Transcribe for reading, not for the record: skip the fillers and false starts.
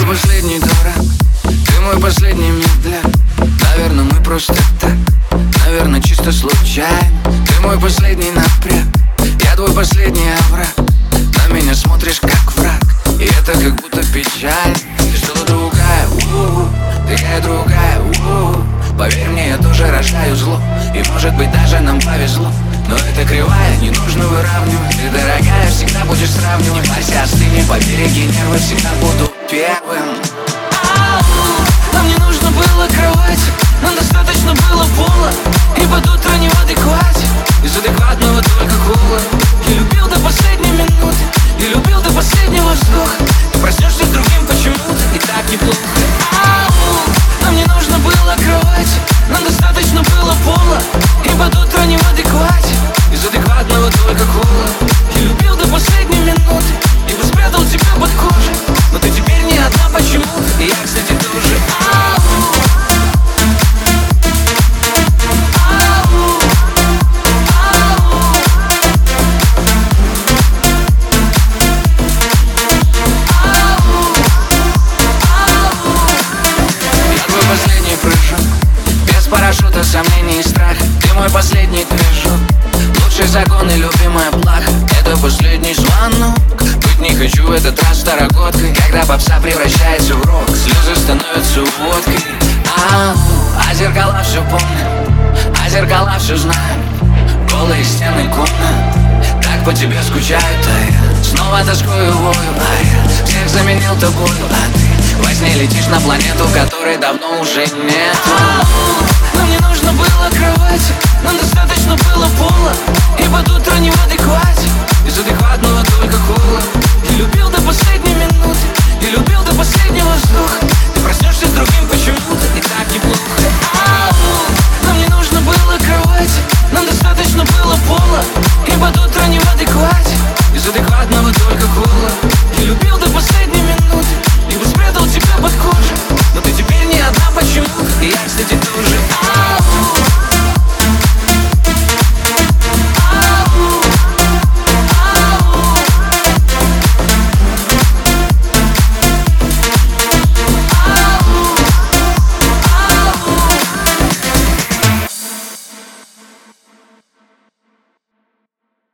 последний дурак, ты мой последний медляк. Наверное, мы просто так, наверное, чисто случайно. Ты мой последний напряг, я твой последний овраг. На меня смотришь как враг, и это как будто печаль. Ты что-то другая, такая другая, поверь мне, я тоже рождаю зло, и может быть даже нам повезло. Но это кривая, не нужно выравнивать. Ты, дорогая, всегда будешь сравнивать. Не парься, остыни, побереги нервы, всегда буду первым. Нам не нужно было кровати, нам достаточно было пола. И под утро не в адеквате, из адекватного только кола. Я любил до последней минуты, я любил до последнего вздоха. Ты проснешься с другим почему-то, и так неплохо. Нам не нужно было кровати, нам достаточно было пола. И под утро не в адеквате, из адекватного только кола. Я любил до последней минуты, и бы спрятал тебя под кожей. Но ты теперь не одна почему-то, и я, кстати, тоже. Парашюта, сомнений и страх. Ты мой последний движок, лучший закон и любимая плаха. Это последний звонок, быть не хочу в этот раз старогодкой. Когда попса превращается в рок, слезы становятся водкой. А зеркала все помнят, а зеркала все знают. Голые стены комнат, так по тебе скучают. А я снова тоскую вою, а я всех заменил тобою. А ты во сне летишь на планету, которой давно уже нет. Нам не нужно было кровати, нам достаточно было пола. И под утро не в адеквате, из адекватного только кола. Я любил до последней минуты, я любил до последнего вздоха. Ты проснешься с другим почему-то, и так неплохо. Нам не нужно было кровати, нам достаточно было пола. И под утро не в адеквате, из адекватного только кола. Я любил до последней минуты, и бы спрятал тебя под кожей. Но ты теперь не одна почему-то, и я, кстати, тоже.